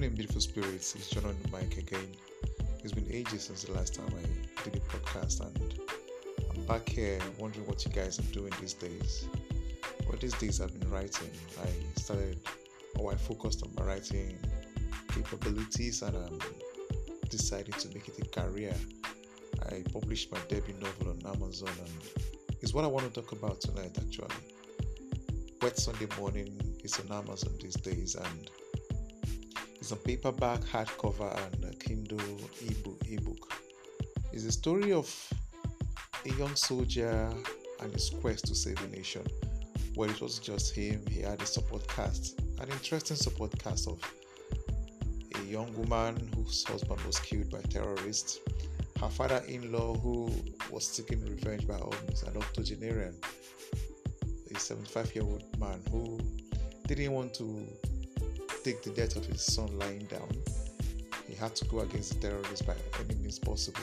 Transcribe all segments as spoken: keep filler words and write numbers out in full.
morning, beautiful spirits. It's John on the mic again. It's been ages since the last time I did a podcast, and I'm back here wondering what you guys are doing these days. Well, these days I've been writing. I started, or I focused on my writing capabilities, and I'm deciding to make it a career. I published my debut novel on Amazon, and it's what I want to talk about tonight. Actually, Wet Sunday Morning is on Amazon these days, and it's a paperback, hardcover, and a Kindle ebook. It's a story of a young soldier and his quest to save a nation. Well, it wasn't just him. He had a support cast, an interesting support cast of a young woman whose husband was killed by terrorists, her father-in-law who was seeking revenge by all means, an octogenarian, a seventy-five-year-old man who didn't want to take the death of his son lying down. He had to go against the terrorists by any means possible.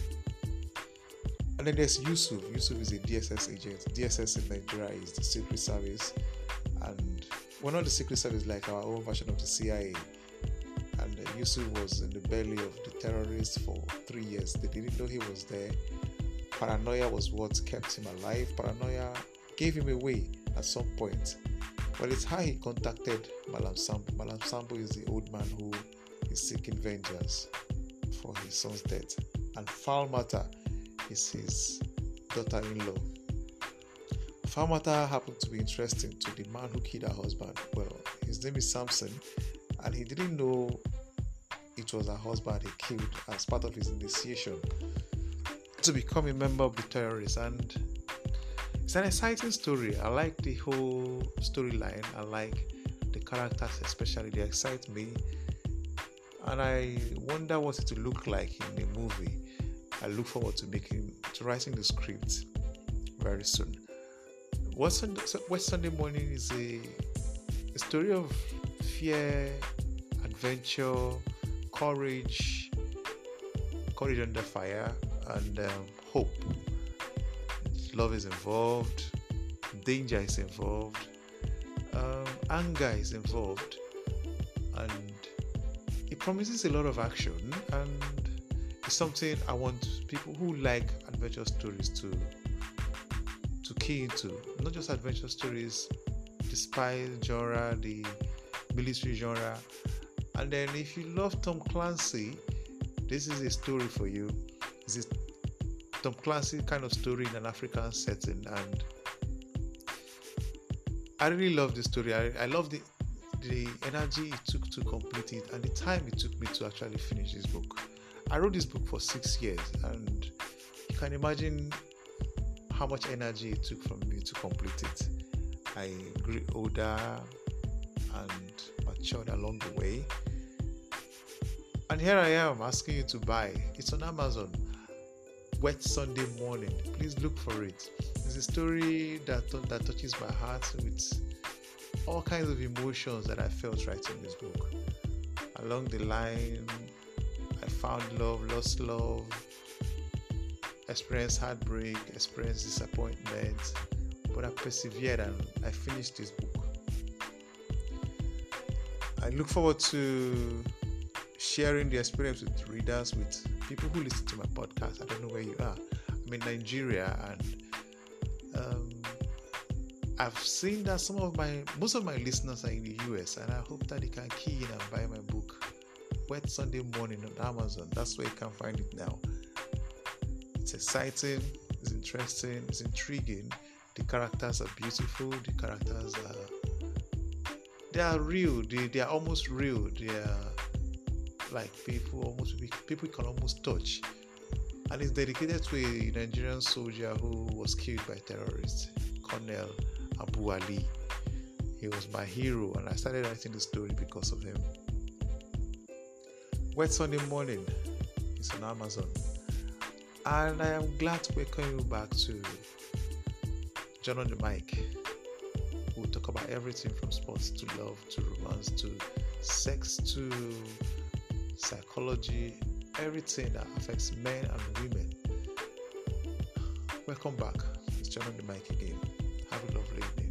And then there's Yusuf. Yusuf is a D S S agent. D S S in Nigeria is the Secret Service, and we're not the Secret Service like our own version of the C I A. And uh, Yusuf was in the belly of the terrorists for three years. They didn't know he was there. Paranoia was what kept him alive. Paranoia gave him away at some point. Well, it's how he contacted Malam Sambo. Malam Sambo is the old man who is seeking vengeance for his son's death. And Falmata is his daughter-in-law. Falmata happened to be interesting to the man who killed her husband. Well, his name is Samson, and he didn't know it was her husband he killed as part of his initiation to become a member of the terrorists. And it's an exciting story. I like the whole storyline. I like the characters, especially. They excite me. And I wonder what it will look like in the movie. I look forward to making, to writing the script very soon. West Sunday, West Sunday Morning is a, a story of fear, adventure, courage, courage under fire, and um, hope. Love is involved, danger is involved, um, anger is involved, and it promises a lot of action, and it's something I want people who like adventure stories to to key into. Not just adventure stories, the spy genre, the military genre, and then if you love Tom Clancy, this is a story for you. This is Tom Clancy kind of story in an African setting, and I really love the story. I, I love the the energy it took to complete it, and the time it took me to actually finish this book. I wrote this book for six years, and you can imagine how much energy it took from me to complete it. I grew older and matured along the way, and here I am asking you to buy. It's on Amazon. Wet Sunday Morning. Please look for it. It's a story that that touches my heart with all kinds of emotions that I felt writing this book. Along the line, I found love, lost love, experienced heartbreak, experienced disappointment, but I persevered and I finished this book. I look forward to sharing the experience with readers, with people who listen to my podcast. I don't know where you are. I'm in Nigeria, and um, I've seen that some of my, most of my listeners are in the U S, and I hope that they can key in and buy my book, Wet Sunday Morning, on Amazon. That's where you can find it now. It's exciting, it's interesting, it's intriguing. The characters are beautiful. The characters are, they are real. They, they are almost real. They are like people almost people you can almost touch, and it's dedicated to a Nigerian soldier who was killed by terrorists, Colonel Abu Ali. He was my hero, and I started writing the story because of him. Wet Sunday Morning is on Amazon, and I am glad to welcome you back to John on the mic. We'll talk about everything from sports to love to romance to sex to psychology, everything that affects men and women. Welcome back. It's John on the mic again. Have a lovely evening.